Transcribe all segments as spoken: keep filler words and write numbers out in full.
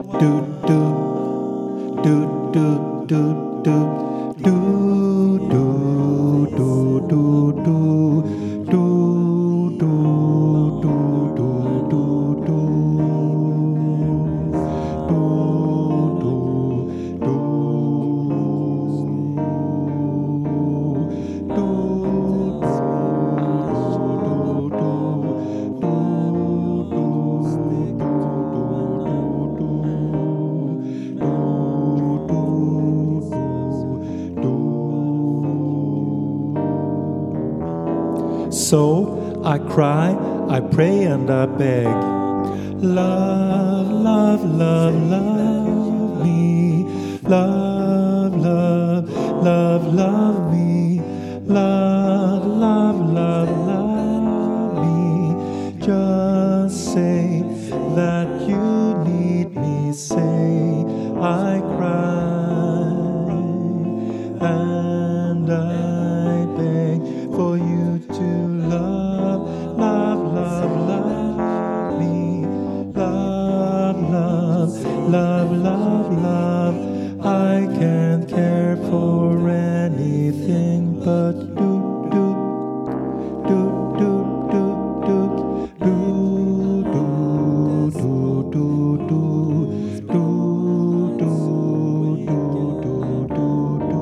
do do do do do do do do do do do do do do do do do So I cry, I pray and I beg. Love, love, love, love me. Love, love, love, love me. Love, love, love, love me. Just say that you need me. Say I cry and I beg for you to love, love, love, love me. Love, love, love, love, love. I can't care for anything but do, do, do, do, do, do, do, do, do, do, do, do, do, do, do, do, do.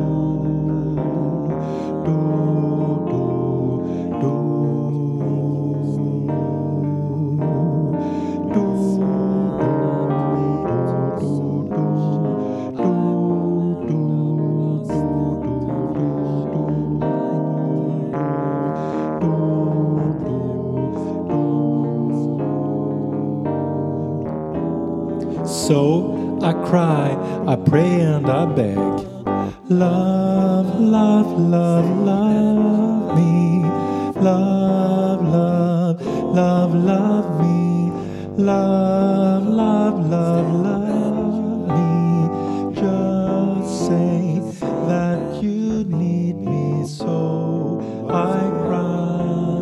So I cry, I pray and I beg. Love, love, love, love me. Love, love, love, love me. Love, love, love, love me. Just say that you need me, so I cry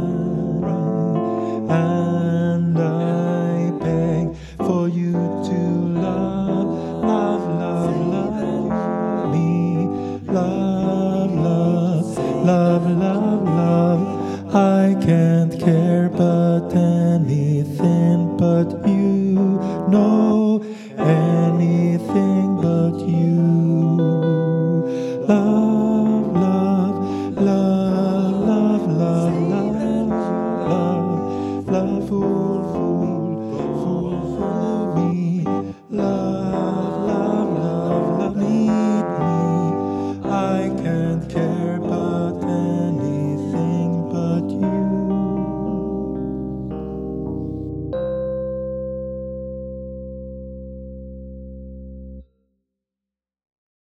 and I beg for you to love, love, love, love me. Love, love, love, love, love. I can't care but anything but you. No, anything but you. Love, love, love, love, love, love, love, love, love,